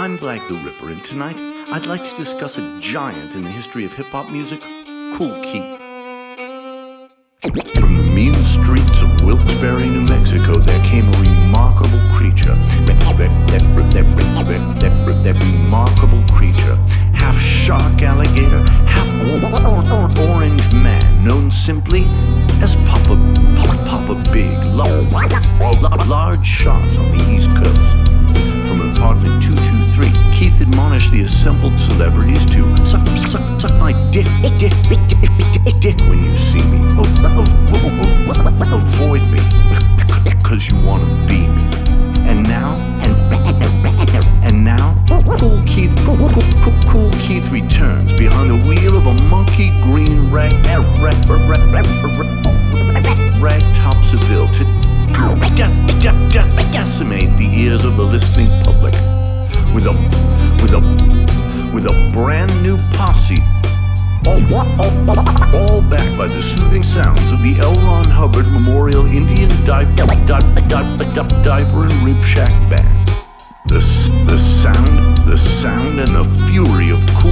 I'm Black the Ripper, and tonight I'd like to discuss a giant in the history of hip-hop music, Kool Keith. From the mean streets of Wilkes-Barre, New Mexico, there came a remarkable creature. That remarkable creature, half shark alligator, half orange man, known simply as Papa Big, large shot on the East Coast. From apartment 223, Keith admonished the assembled celebrities to suck my dick when you see me. Avoid me, cause you wanna be me. And now, Kool Keith returns behind the wheel of a monkey green ragtop Seville to decimate the ears of the listening public with a brand new posse, all backed by the soothing sounds of the L. Ron Hubbard Memorial Indian Diaper and Rib Shack Band. The sound and the fury of Kool